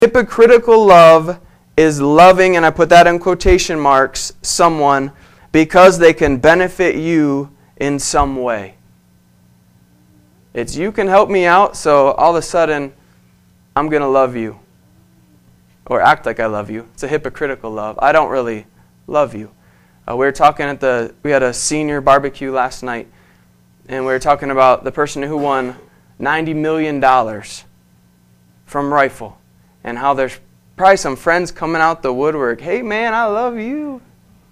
Hypocritical love is loving, and I put that in quotation marks, someone because they can benefit you in some way. It's you can help me out, so all of a sudden, I'm going to love you. Or act like I love you. It's a hypocritical love. I don't really love you. We were talking we had a senior barbecue last night, and we were talking about the person who won $90 million from Rifle, and how there's probably some friends coming out the woodwork. Hey man, I love you.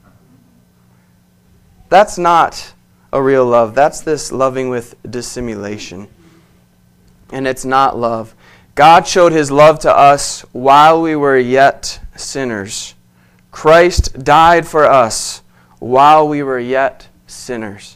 That's not a real love. That's this loving with dissimulation. And it's not love. God showed His love to us while we were yet sinners. Christ died for us while we were yet sinners.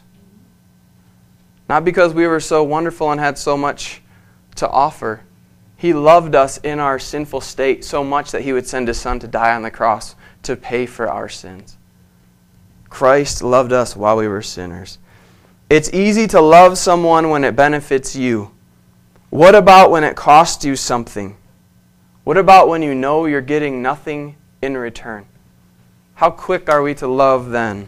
Not because we were so wonderful and had so much to offer. He loved us in our sinful state so much that He would send His Son to die on the cross to pay for our sins. Christ loved us while we were sinners. It's easy to love someone when it benefits you. What about when it costs you something? What about when you know you're getting nothing in return? How quick are we to love then?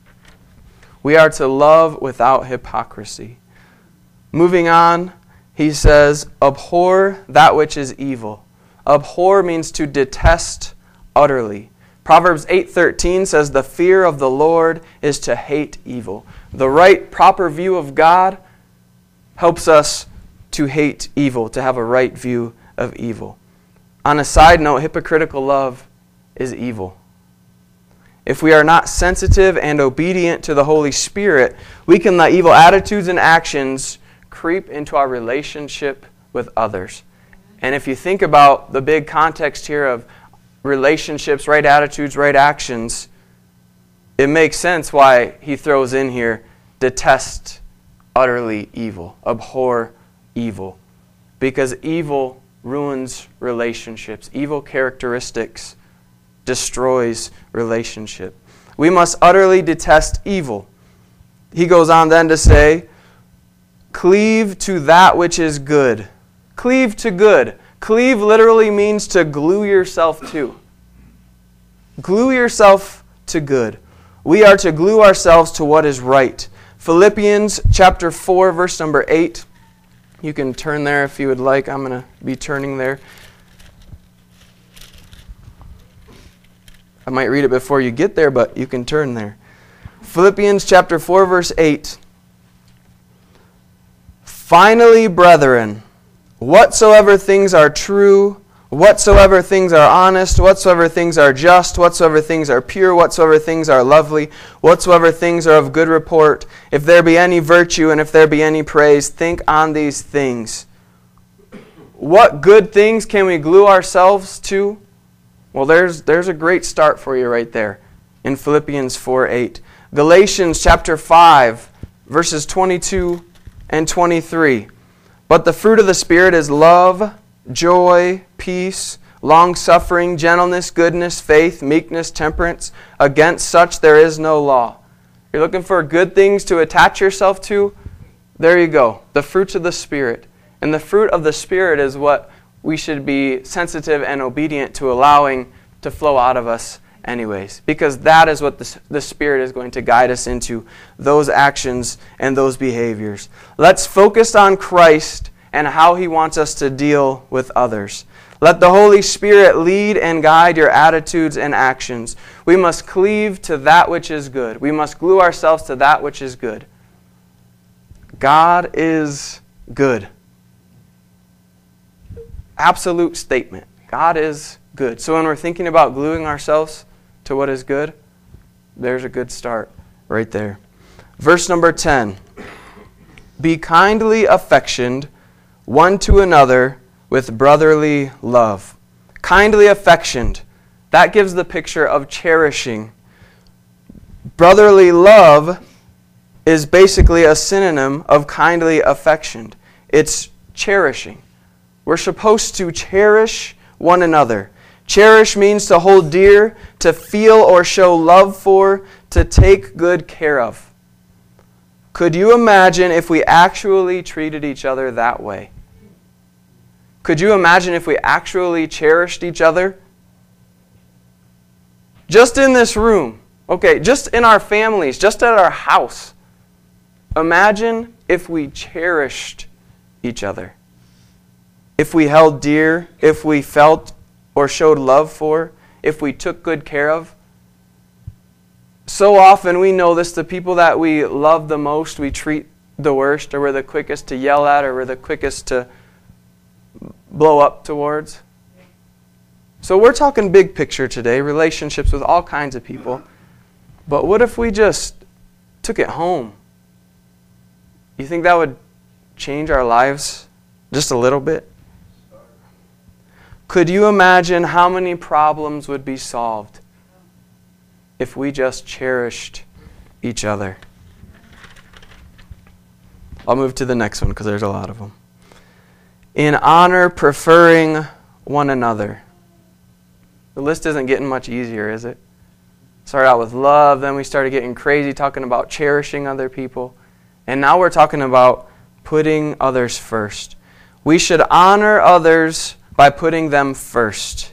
We are to love without hypocrisy. Moving on, he says, abhor that which is evil. Abhor means to detest utterly. Proverbs 8:13 says, the fear of the Lord is to hate evil. The right, proper view of God helps us to hate evil, to have a right view of evil. On a side note, hypocritical love is evil. If we are not sensitive and obedient to the Holy Spirit, we can let evil attitudes and actions creep into our relationship with others. And if you think about the big context here of relationships, right attitudes, right actions, it makes sense why he throws in here, detest utterly evil, abhor evil. Because evil ruins relationships. Evil characteristics destroys relationship. We must utterly detest evil. He goes on then to say, cleave to that which is good. Cleave to good. Cleave literally means to glue yourself to. Glue yourself to good. We are to glue ourselves to what is right. Philippians chapter 4, verse number 8. You can turn there if you would like. I'm going to be turning there. I might read it before you get there, but you can turn there. Philippians chapter 4, verse 8. Finally, brethren, whatsoever things are true, whatsoever things are honest, whatsoever things are just, whatsoever things are pure, whatsoever things are lovely, whatsoever things are of good report, if there be any virtue and if there be any praise, think on these things. What good things can we glue ourselves to? Well, there's a great start for you right there in Philippians 4:8. Galatians chapter 5, verses 22 and 23. But the fruit of the Spirit is love, joy, peace, long-suffering, gentleness, goodness, faith, meekness, temperance. Against such there is no law. You're looking for good things to attach yourself to? There you go. The fruits of the Spirit. And the fruit of the Spirit is what we should be sensitive and obedient to allowing to flow out of us anyways. Because that is what the Spirit is going to guide us into, those actions and those behaviors. Let's focus on Christ and how He wants us to deal with others. Let the Holy Spirit lead and guide your attitudes and actions. We must cleave to that which is good. We must glue ourselves to that which is good. God is good. Absolute statement. God is good. So when we're thinking about gluing ourselves to what is good, there's a good start right there. Verse number 10. Be kindly affectioned one to another with brotherly love. Kindly affectioned. That gives the picture of cherishing. Brotherly love is basically a synonym of kindly affectioned. It's cherishing. We're supposed to cherish one another. Cherish means to hold dear, to feel or show love for, to take good care of. Could you imagine if we actually treated each other that way? Could you imagine if we actually cherished each other? Just in this room. Okay, just in our families, just at our house. Imagine if we cherished each other. If we held dear, if we felt or showed love for, if we took good care of. So often we know this, the people that we love the most, we treat the worst, or we're the quickest to yell at, or we're the quickest to blow up towards. So we're talking big picture today, relationships with all kinds of people. But what if we just took it home? You think that would change our lives just a little bit? Could you imagine how many problems would be solved if we just cherished each other? I'll move to the next one because there's a lot of them. In honor, preferring one another. The list isn't getting much easier, is it? Started out with love, then we started getting crazy talking about cherishing other people. And now we're talking about putting others first. We should honor others by putting them first.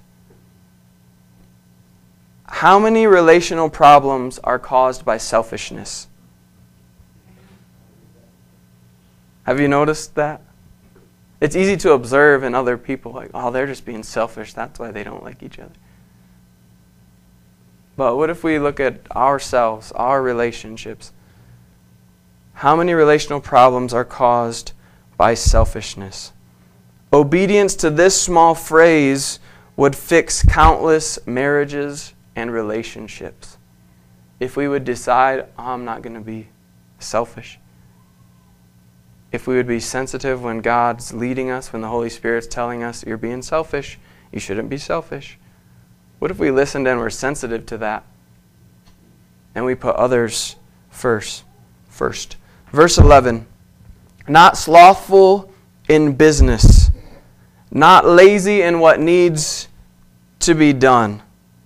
How many relational problems are caused by selfishness? Have you noticed that? It's easy to observe in other people, like, oh, they're just being selfish. That's why they don't like each other. But what if we look at ourselves, our relationships? How many relational problems are caused by selfishness? Obedience to this small phrase would fix countless marriages and relationships. If we would decide, I'm not going to be selfish. If we would be sensitive when God's leading us, when the Holy Spirit's telling us, you're being selfish, you shouldn't be selfish. What if we listened and were sensitive to that? And we put others first. Verse 11, not slothful in business, not lazy in what needs to be done.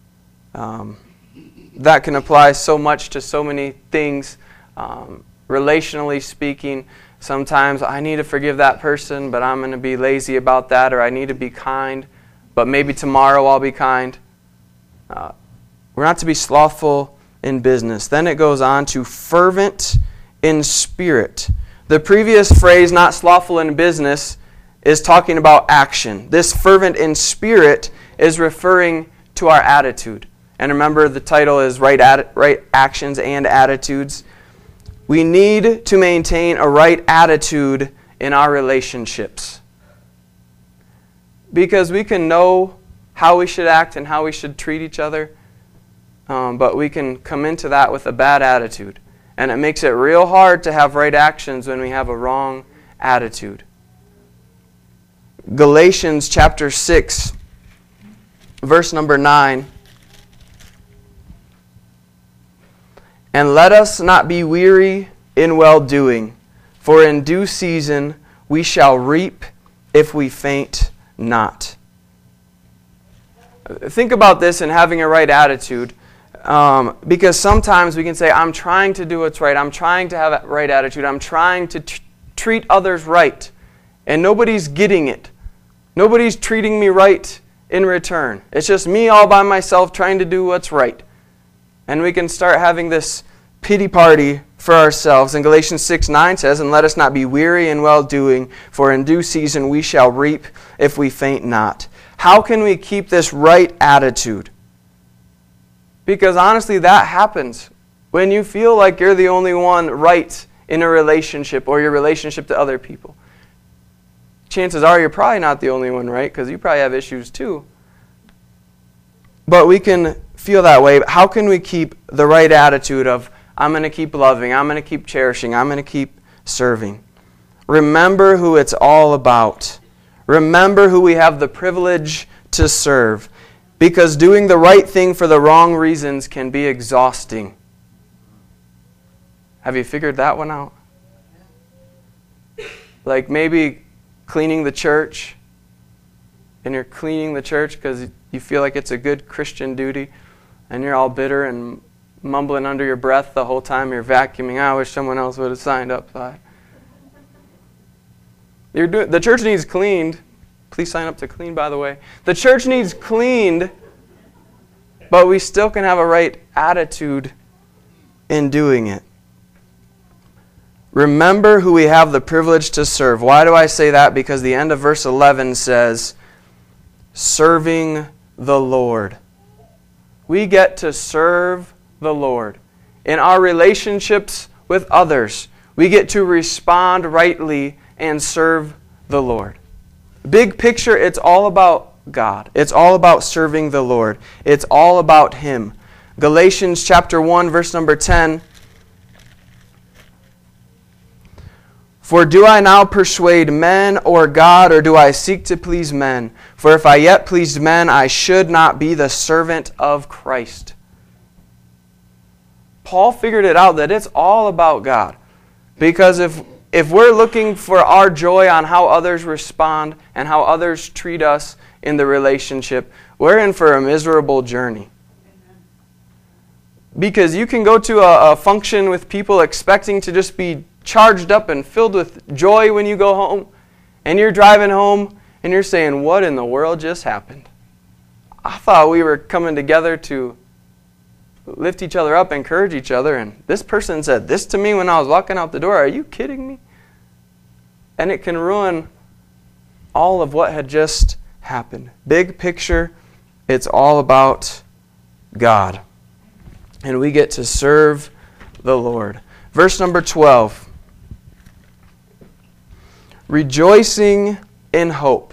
That can apply so much to so many things. Relationally speaking, sometimes I need to forgive that person, but I'm going to be lazy about that, or I need to be kind, but maybe tomorrow I'll be kind. We're not to be slothful in business. Then it goes on to fervent in spirit. The previous phrase, not slothful in business, is talking about action. This fervent in spirit is referring to our attitude. And remember, the title is Right Actions and Attitudes. We need to maintain a right attitude in our relationships. Because we can know how we should act and how we should treat each other, but we can come into that with a bad attitude. And it makes it real hard to have right actions when we have a wrong attitude. Galatians chapter 6, verse number 9. And let us not be weary in well-doing, for in due season we shall reap if we faint not. Think about this and having a right attitude. Because sometimes we can say, I'm trying to do what's right. I'm trying to have a right attitude. I'm trying to treat others right. And nobody's getting it. Nobody's treating me right in return. It's just me all by myself trying to do what's right. And we can start having this pity party for ourselves. And Galatians 6:9 says, and let us not be weary in well-doing, for in due season we shall reap if we faint not. How can we keep this right attitude? Because honestly, that happens when you feel like you're the only one right in a relationship or your relationship to other people. Chances are you're probably not the only one right, because you probably have issues too. But we can feel that way. How can we keep the right attitude of, I'm going to keep loving, I'm going to keep cherishing, I'm going to keep serving? Remember who it's all about. Remember who we have the privilege to serve. Because doing the right thing for the wrong reasons can be exhausting. Have you figured that one out? Like maybe cleaning the church, and you're cleaning the church because you feel like it's a good Christian duty, and you're all bitter and mumbling under your breath the whole time you're vacuuming. I wish someone else would have signed up. The church needs cleaned, Please sign up to clean, by the way. The church needs cleaned, but we still can have a right attitude in doing it. Remember who we have the privilege to serve. Why do I say that? Because the end of verse 11 says, serving the Lord. We get to serve the Lord. In our relationships with others, we get to respond rightly and serve the Lord. Big picture, it's all about God. It's all about serving the Lord. It's all about Him. Galatians chapter 1, verse number 10. For do I now persuade men or God, or do I seek to please men? For if I yet pleased men, I should not be the servant of Christ. Paul figured it out that it's all about God. Because if we're looking for our joy on how others respond and how others treat us in the relationship, we're in for a miserable journey. Because you can go to a function with people expecting to just be charged up and filled with joy when you go home, and you're driving home and you're saying, what in the world just happened? I thought we were coming together to lift each other up, encourage each other, and this person said this to me when I was walking out the door. Are you kidding me? And it can ruin all of what had just happened. Big picture, it's all about God. And we get to serve the Lord. Verse number 12. Rejoicing in hope.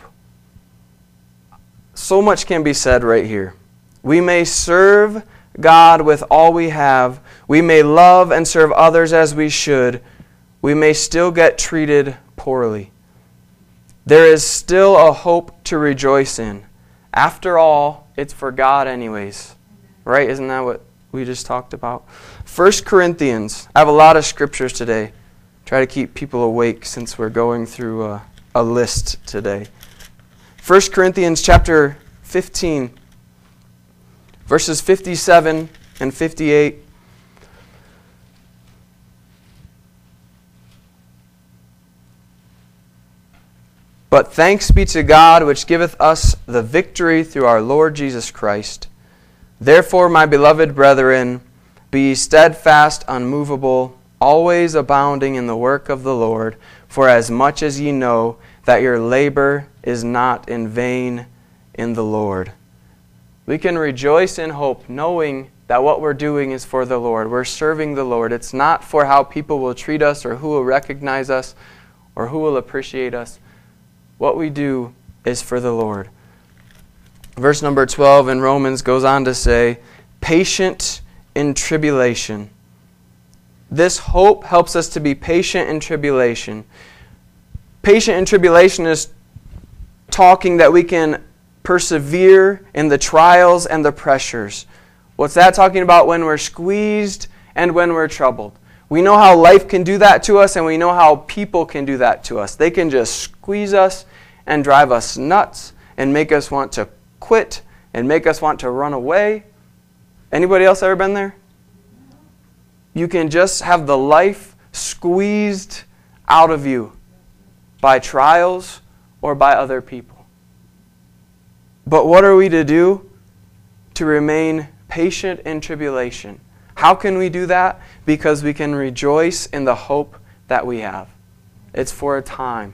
So much can be said right here. We may serve God with all we have. We may love and serve others as we should. We may still get treated poorly. There is still a hope to rejoice in. After all, it's for God anyways. Right? Isn't that what we just talked about? 1 Corinthians. I have a lot of scriptures today. Try to keep people awake since we're going through a list today. 1 Corinthians chapter 15, verses 57 and 58. But thanks be to God, which giveth us the victory through our Lord Jesus Christ. Therefore, my beloved brethren, be ye steadfast, unmovable, always abounding in the work of the Lord, for as much as ye know that your labor is not in vain in the Lord. We can rejoice in hope, knowing that what we're doing is for the Lord. We're serving the Lord. It's not for how people will treat us or who will recognize us or who will appreciate us. What we do is for the Lord. Verse number 12 in Romans goes on to say, patient in tribulation. This hope helps us to be patient in tribulation. Patient in tribulation is talking that we can persevere in the trials and the pressures. What's that talking about? When we're squeezed and when we're troubled. We know how life can do that to us, and we know how people can do that to us. They can just squeeze us and drive us nuts and make us want to quit and make us want to run away. Anybody else ever been there? You can just have the life squeezed out of you by trials or by other people. But what are we to do? To remain patient in tribulation. How can we do that? Because we can rejoice in the hope that we have. It's for a time.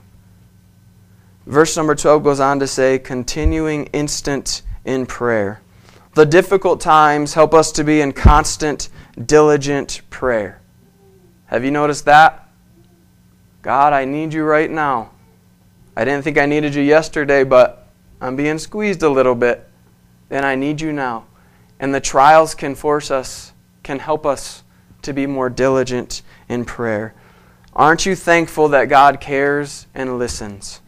Verse number 12 goes on to say, continuing instant in prayer. The difficult times help us to be in constant, diligent prayer. Have you noticed that? God, I need you right now. I didn't think I needed you yesterday, but I'm being squeezed a little bit, and I need you now. And the trials can help us to be more diligent in prayer. Aren't you thankful that God cares and listens?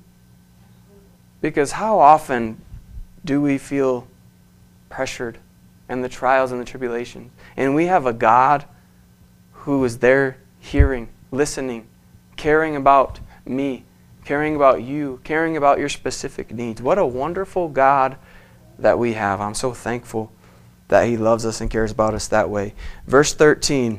Because how often do we feel pressured in the trials and the tribulations? And we have a God who is there hearing, listening, caring about me, caring about you, caring about your specific needs. What a wonderful God that we have. I'm so thankful that He loves us and cares about us that way. Verse 13.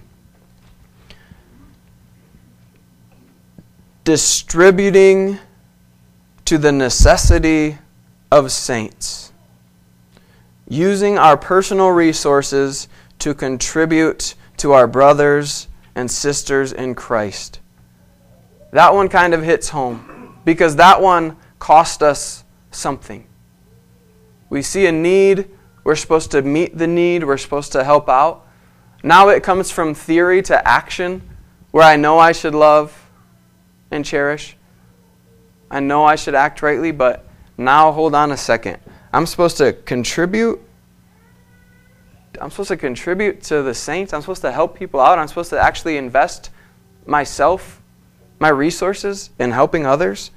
Distributing to the necessity of saints. Using our personal resources to contribute to our brothers and sisters in Christ. That one kind of hits home because that one cost us something. We see a need, we're supposed to meet the need, we're supposed to help out. Now it comes from theory to action, where I know I should love and cherish. I know I should act rightly, but now hold on a second. I'm supposed to contribute. I'm supposed to contribute to the saints. I'm supposed to help people out. I'm supposed to actually invest myself, my resources in helping others.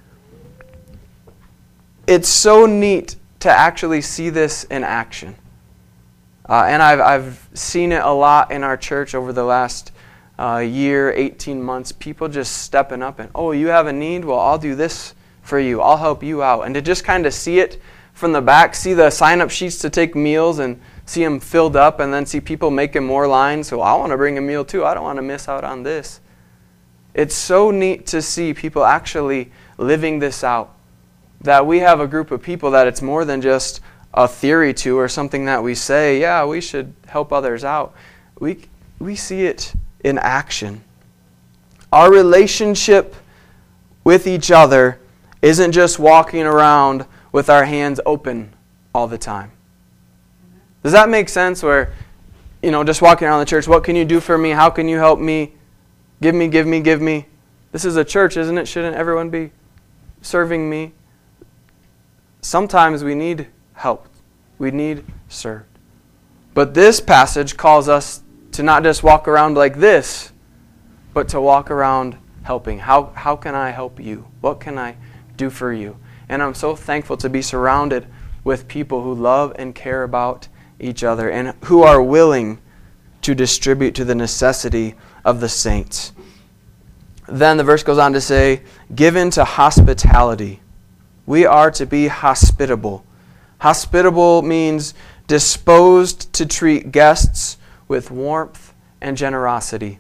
It's so neat to actually see this in action. And I've seen it a lot in our church over the last year, 18 months. People just stepping up and, oh, you have a need? Well, I'll do this for you. I'll help you out. And to just kind of see it from the back, see the sign-up sheets to take meals and see them filled up, and then see people making more lines. So I want to bring a meal too. I don't want to miss out on this. It's so neat to see people actually living this out. That we have a group of people that it's more than just a theory to or something that we say, yeah, we should help others out. We see it in action. Our relationship with each other isn't just walking around with our hands open all the time. Does that make sense? Where, just walking around the church, what can you do for me? How can you help me? Give me, give me, give me. This is a church, isn't it? Shouldn't everyone be serving me? Sometimes we need help. We need served. But this passage calls us to not just walk around like this, but to walk around helping. How can I help you? What can I do for you? And I'm so thankful to be surrounded with people who love and care about each other and who are willing to distribute to the necessity of the saints. Then the verse goes on to say, given to hospitality. We are to be hospitable. Hospitable means disposed to treat guests with warmth and generosity.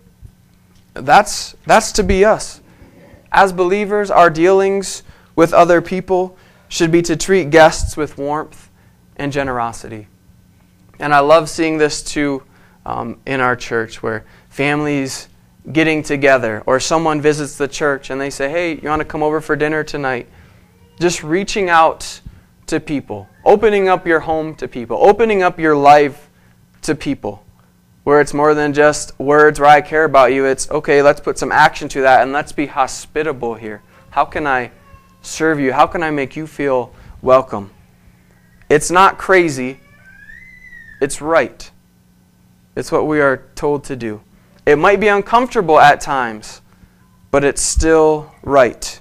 That's to be us. As believers, our dealings with other people should be to treat guests with warmth and generosity. And I love seeing this too in our church, where families getting together, or someone visits the church and they say, hey, you want to come over for dinner tonight? Just reaching out to people, opening up your home to people, opening up your life to people, where it's more than just words where I care about you. It's, okay, let's put some action to that and let's be hospitable here. How can I serve you? How can I make you feel welcome? It's not crazy. It's right. It's what we are told to do. It might be uncomfortable at times, but it's still right.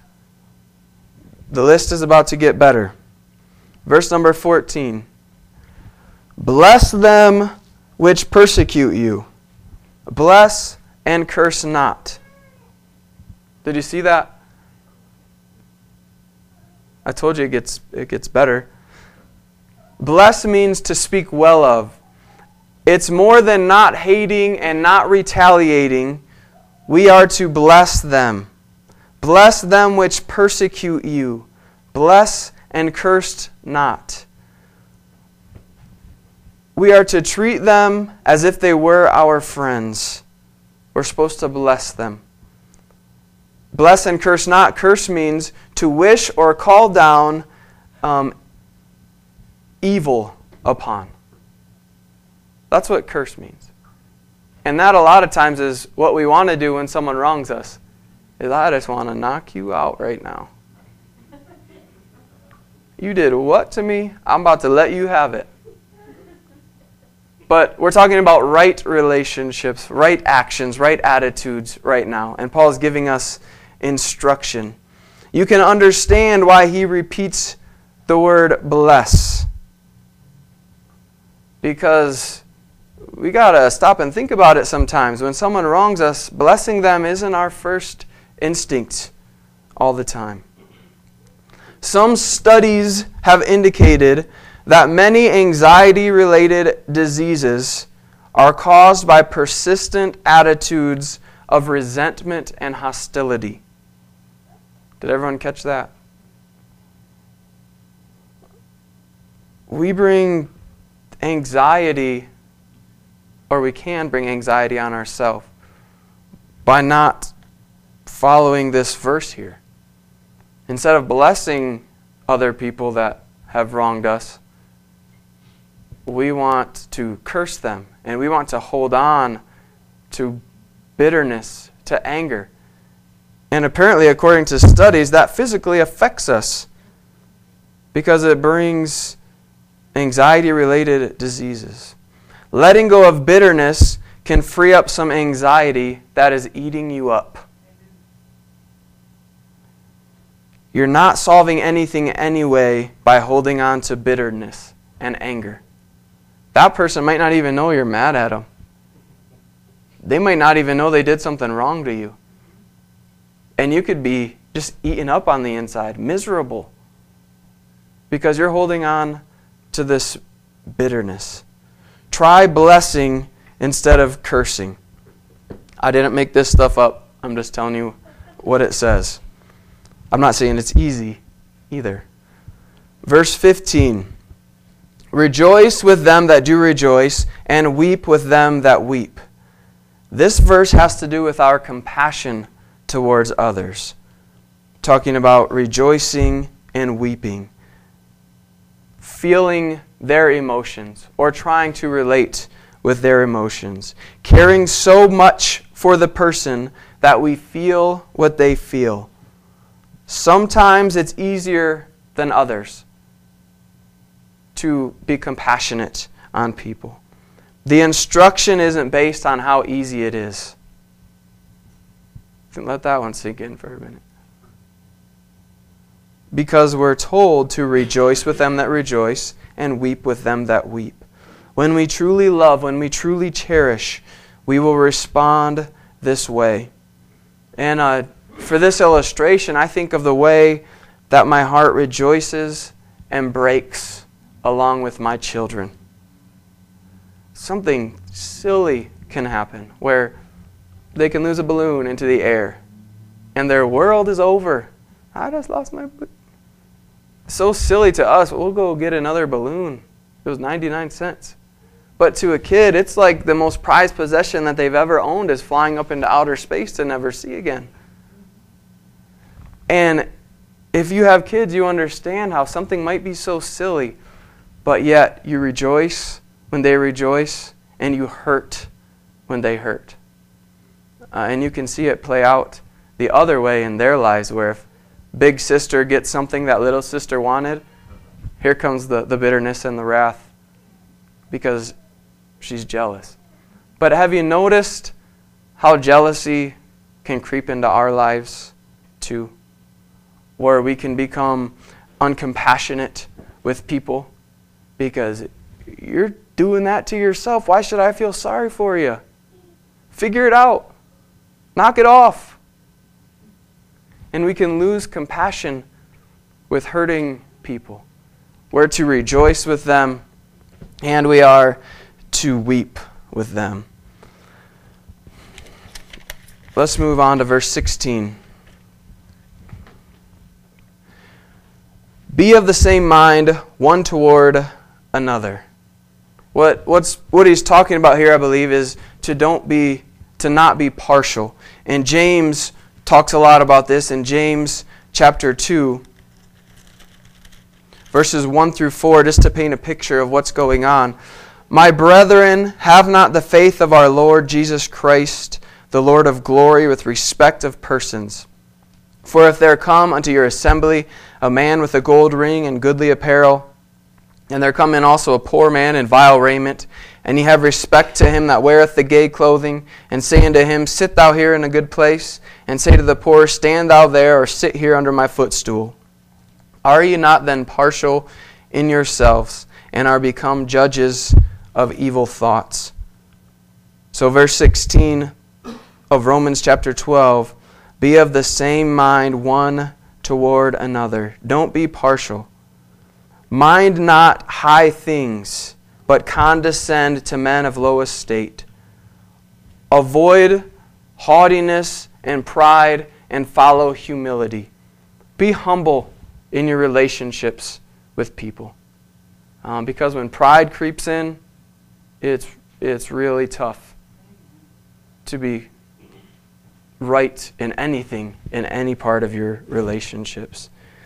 The list is about to get better. Verse number 14. Bless them which persecute you. Bless and curse not. Did you see that? I told you it gets better. Bless means to speak well of. It's more than not hating and not retaliating. We are to bless them. Bless them which persecute you. Bless and curse not. We are to treat them as if they were our friends. We're supposed to bless them. Bless and curse not. Curse means to wish or call down evil upon. That's what curse means. And that a lot of times is what we want to do when someone wrongs us. Is I just want to knock you out right now. You did what to me? I'm about to let you have it. But we're talking about right relationships, right actions, right attitudes right now. And Paul is giving us instruction. You can understand why he repeats the word bless. Because we got to stop and think about it sometimes. When someone wrongs us, blessing them isn't our first instinct all the time. Some studies have indicated that many anxiety-related diseases are caused by persistent attitudes of resentment and hostility. Did everyone catch that? we bring anxiety, or we can bring anxiety on ourselves by not following this verse here. Instead of blessing other people that have wronged us, we want to curse them, and we want to hold on to bitterness, to anger. And apparently, according to studies, that physically affects us because it brings anxiety-related diseases. Letting go of bitterness can free up some anxiety that is eating you up. You're not solving anything anyway by holding on to bitterness and anger. That person might not even know you're mad at them. They might not even know they did something wrong to you. And you could be just eaten up on the inside, miserable, because you're holding on to this bitterness. Try blessing instead of cursing. I didn't make this stuff up. I'm just telling you what it says. I'm not saying it's easy either. Verse 15. Rejoice with them that do rejoice, and weep with them that weep. This verse has to do with our compassion towards others. Talking about rejoicing and weeping. Feeling their emotions or trying to relate with their emotions. Caring so much for the person that we feel what they feel. Sometimes it's easier than others to be compassionate on people. The instruction isn't based on how easy it is. Let that one sink in for a minute. Because we're told to rejoice with them that rejoice and weep with them that weep. When we truly love, when we truly cherish, we will respond this way. And for this illustration, I think of the way that my heart rejoices and breaks along with my children. Something silly can happen where they can lose a balloon into the air and their world is over. I just lost my balloon. So silly to us, we'll go get another balloon. It was 99 cents. But to a kid, it's like the most prized possession that they've ever owned is flying up into outer space to never see again. And if you have kids, you understand how something might be so silly, but yet you rejoice when they rejoice, and you hurt when they hurt. And you can see it play out the other way in their lives, where if big sister gets something that little sister wanted, here comes the bitterness and the wrath because she's jealous. But have you noticed how jealousy can creep into our lives too? Where we can become uncompassionate with people because you're doing that to yourself. Why should I feel sorry for you? Figure it out. Knock it off. And we can lose compassion with hurting people. We're to rejoice with them, and we are to weep with them. Let's move on to verse 16. Be of the same mind one toward another. What he's talking about here, I believe, is to not be partial. And James talks a lot about this in James chapter 2, verses 1 through 4, just to paint a picture of what's going on. My brethren, have not the faith of our Lord Jesus Christ, the Lord of glory, with respect of persons. For if there come unto your assembly a man with a gold ring and goodly apparel, and there come in also a poor man in vile raiment, and ye have respect to him that weareth the gay clothing, and say unto him, Sit thou here in a good place, and say to the poor, Stand thou there, or sit here under my footstool. Are ye not then partial in yourselves, and are become judges of evil thoughts? So verse 16 of Romans chapter 12, be of the same mind one toward another. Don't be partial. Mind not high things, but condescend to men of low estate. Avoid haughtiness and pride and follow humility. Be humble in your relationships with people. Because when pride creeps in, it's really tough to be right in anything, in any part of your relationships.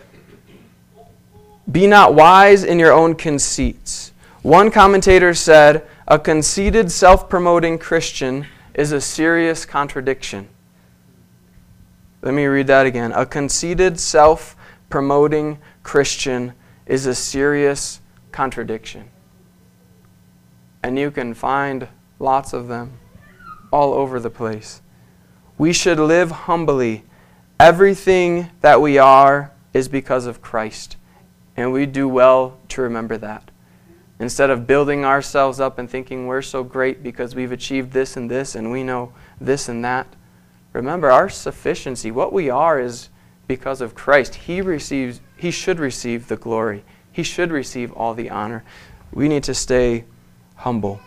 Be not wise in your own conceits. One commentator said, a conceited, self-promoting Christian is a serious contradiction. Let me read that again. A conceited, self-promoting Christian is a serious contradiction. And you can find lots of them all over the place. We should live humbly. Everything that we are is because of Christ. And we do well to remember that. Instead of building ourselves up and thinking we're so great because we've achieved this and we know this and that. Remember, our sufficiency, what we are, is because of Christ. He should receive the glory. He should receive all the honor. We need to stay humble.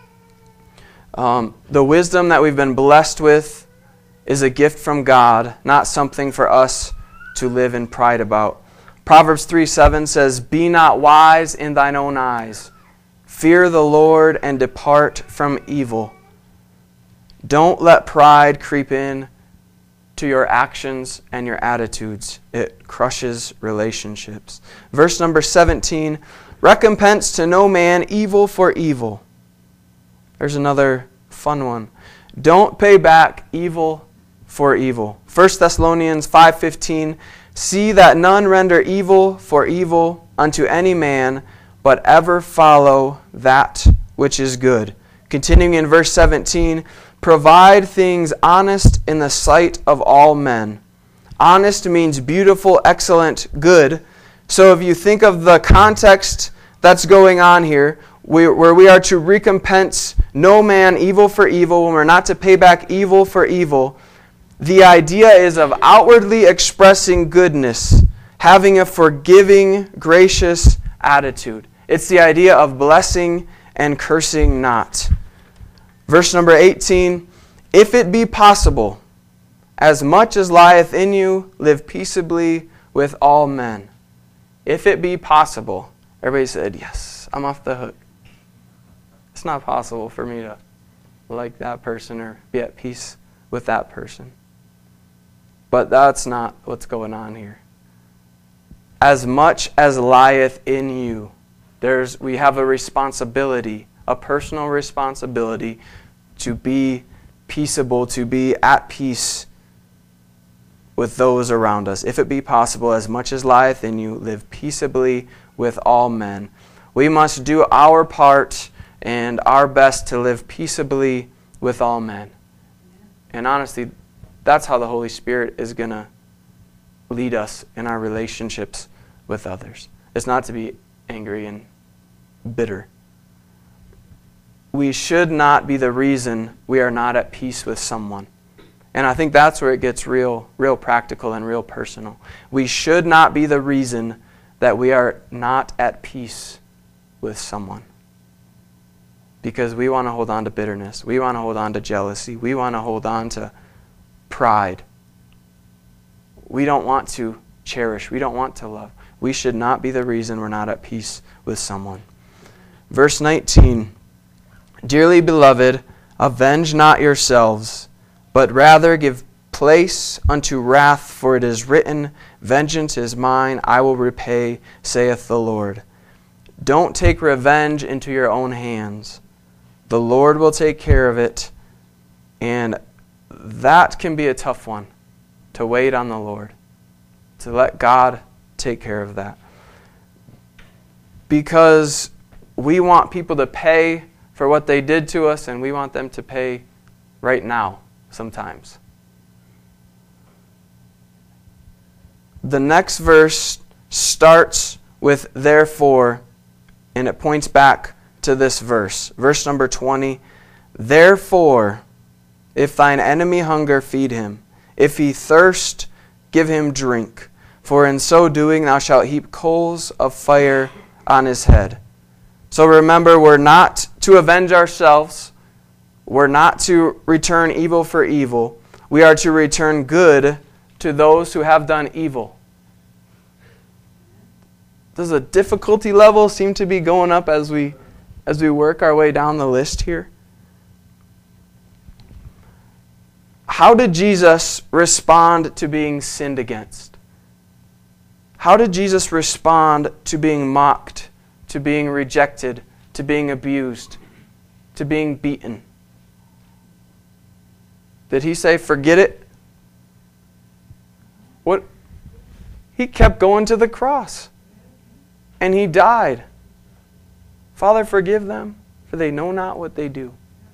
The wisdom that we've been blessed with is a gift from God, not something for us to live in pride about. Proverbs 3:7 says, be not wise in thine own eyes. Fear the Lord and depart from evil. Don't let pride creep in to your actions and your attitudes. It crushes relationships. Verse number 17, recompense to no man evil for evil. There's another fun one. Don't pay back evil for evil. 1 Thessalonians 5:15, see that none render evil for evil unto any man, but ever follow that which is good. Continuing in verse 17, provide things honest in the sight of all men. Honest means beautiful, excellent, good. So if you think of the context that's going on here, where we are to recompense no man evil for evil, when we're not to pay back evil for evil, the idea is of outwardly expressing goodness, having a forgiving, gracious attitude. It's the idea of blessing and cursing not. Verse number 18, if it be possible, as much as lieth in you, live peaceably with all men. If it be possible. Everybody said, yes, I'm off the hook. It's not possible for me to like that person or be at peace with that person. But that's not what's going on here. As much as lieth in you, we have a responsibility, a personal responsibility to be peaceable, to be at peace with those around us. If it be possible, as much as lieth in you, live peaceably with all men. We must do our part and our best to live peaceably with all men. And honestly, that's how the Holy Spirit is going to lead us in our relationships with others. It's not to be angry and bitter. We should not be the reason we are not at peace with someone. And I think that's where it gets real practical and real personal. We should not be the reason that we are not at peace with someone. Because we want to hold on to bitterness. We want to hold on to jealousy. We want to hold on to pride. We don't want to cherish. We don't want to love. We should not be the reason we're not at peace with someone. Verse 19, dearly beloved, avenge not yourselves, but rather give place unto wrath, for it is written, vengeance is mine, I will repay, saith the Lord. Don't take revenge into your own hands. The Lord will take care of it, and that can be a tough one, to wait on the Lord, to let God take care of that. Because we want people to pay for what they did to us, and we want them to pay right now sometimes. The next verse starts with therefore, and it points back to this verse. Verse number 20, therefore, if thine enemy hunger, feed him. If he thirst, give him drink. For in so doing thou shalt heap coals of fire on his head. So remember, we're not to avenge ourselves. We're not to return evil for evil. We are to return good to those who have done evil. Does the difficulty level seem to be going up as we work our way down the list here? How did Jesus respond to being sinned against? How did Jesus respond to being mocked, to being rejected, to being abused, to being beaten? Did he say, forget it? What? He kept going to the cross. And he died. Father, forgive them, for they know not what they do.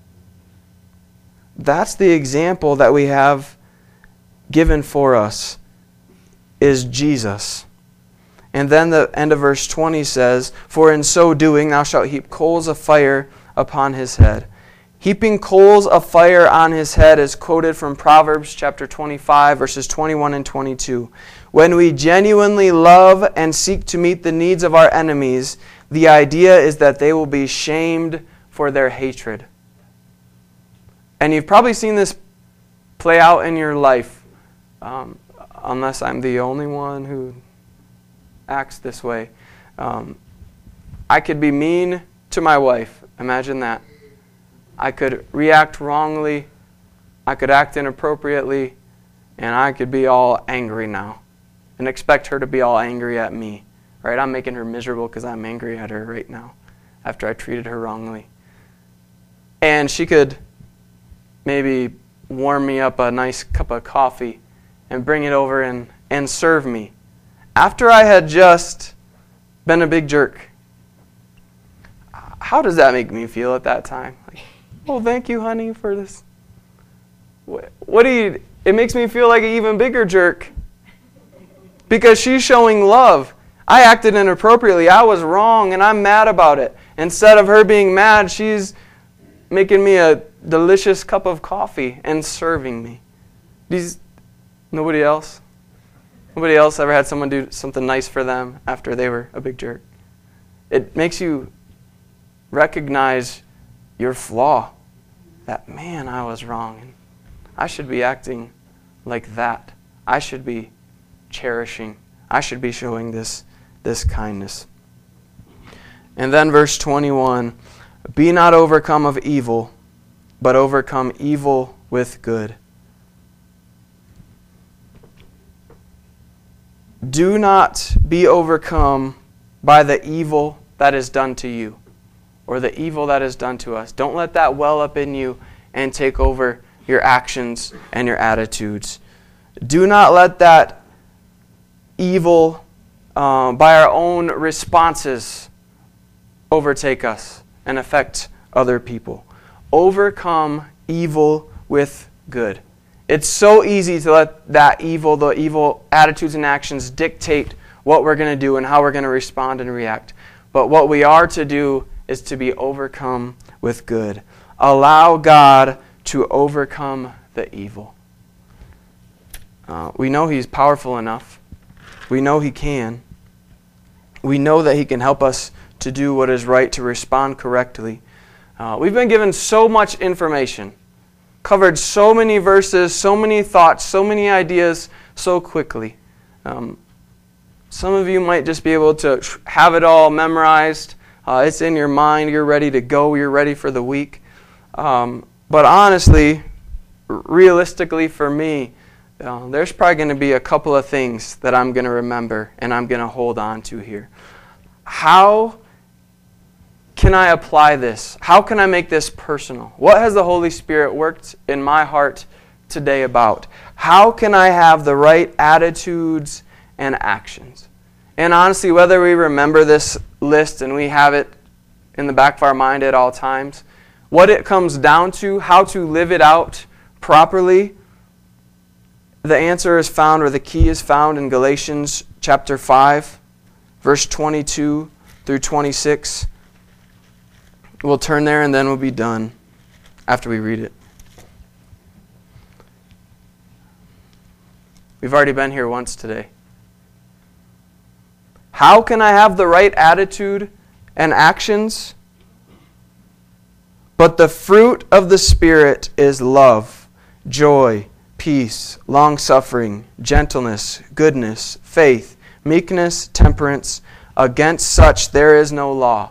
That's the example that we have given for us, is Jesus. And then the end of verse 20 says, for in so doing thou shalt heap coals of fire upon his head. Heaping coals of fire on his head is quoted from Proverbs chapter 25, verses 21 and 22. When we genuinely love and seek to meet the needs of our enemies, the idea is that they will be shamed for their hatred. And you've probably seen this play out in your life, unless I'm the only one who acts this way. I could be mean to my wife. Imagine that. I could react wrongly. I could act inappropriately. And I could be all angry now and expect her to be all angry at me. Right? I'm making her miserable because I'm angry at her right now after I treated her wrongly. And she could maybe warm me up a nice cup of coffee and bring it over and serve me after I had just been a big jerk. How does that make me feel at that time? Like, oh, thank you, honey, for this. It makes me feel like an even bigger jerk because she's showing love. I acted inappropriately. I was wrong, and I'm mad about it. Instead of her being mad, she's making me a delicious cup of coffee and serving me. Nobody else? Nobody else ever had someone do something nice for them after they were a big jerk? It makes you recognize your flaw. That, man, I was wrong. And I should be acting like that. I should be cherishing. I should be showing this kindness. And then verse 21, be not overcome of evil, but overcome evil with good. Do not be overcome by the evil that is done to you or the evil that is done to us. Don't let that well up in you and take over your actions and your attitudes. Do not let that evil by our own responses overtake us and affect other people. Overcome evil with good. It's so easy to let the evil attitudes and actions dictate what we're going to do and how we're going to respond and react. But what we are to do is to be overcome with good. Allow God to overcome the evil. We know He's powerful enough. We know He can. We know that He can help us to do what is right, to respond correctly. We've been given so much information, covered so many verses, so many thoughts, so many ideas so quickly. Some of you might just be able to have it all memorized. It's in your mind. You're ready to go. You're ready for the week. But honestly, realistically for me, there's probably going to be a couple of things that I'm going to remember and I'm going to hold on to here. How can I apply this? How can I make this personal? What has the Holy Spirit worked in my heart today about? How can I have the right attitudes and actions? And honestly, whether we remember this list and we have it in the back of our mind at all times, what it comes down to, how to live it out properly, the answer is found, or the key is found in Galatians chapter 5, verse 22 through 26. We'll turn there and then we'll be done after we read it. We've already been here once today. How can I have the right attitude and actions? But the fruit of the Spirit is love, joy, peace, long-suffering, gentleness, goodness, faith, meekness, temperance. Against such there is no law.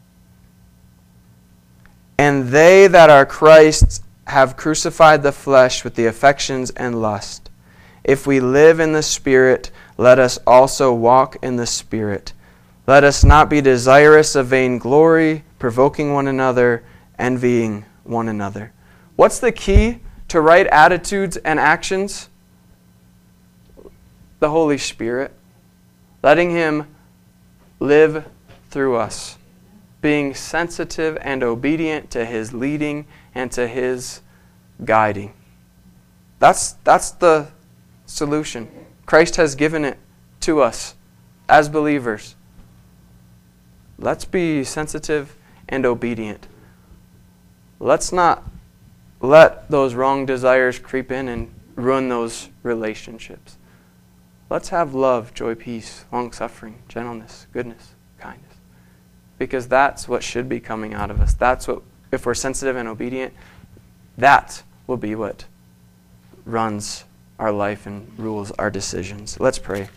And they that are Christ's have crucified the flesh with the affections and lust. If we live in the Spirit, let us also walk in the Spirit. Let us not be desirous of vainglory, provoking one another, envying one another. What's the key to right attitudes and actions? The Holy Spirit. Letting Him live through us. Being sensitive and obedient to His leading and to His guiding. That's the solution. Christ has given it to us as believers. Let's be sensitive and obedient. Let's not let those wrong desires creep in and ruin those relationships. Let's have love, joy, peace, long-suffering, gentleness, goodness, kindness. Because that's what should be coming out of us. That's what, if we're sensitive and obedient, that will be what runs our life and rules our decisions. Let's pray.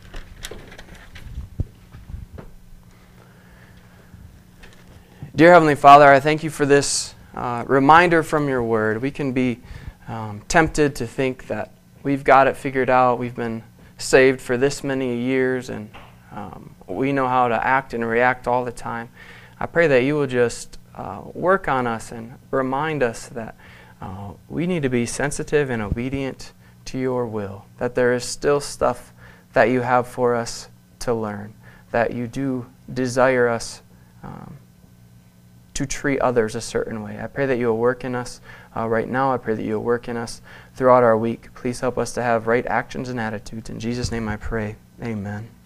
Dear Heavenly Father, I thank you for this reminder from your word. We can be tempted to think that we've got it figured out. We've been saved for this many years and we know how to act and react all the time. I pray that you will just work on us and remind us that we need to be sensitive and obedient to your will, that there is still stuff that you have for us to learn, that you do desire us to treat others a certain way. I pray that you will work in us right now. I pray that you will work in us throughout our week. Please help us to have right actions and attitudes. In Jesus' name I pray. Amen.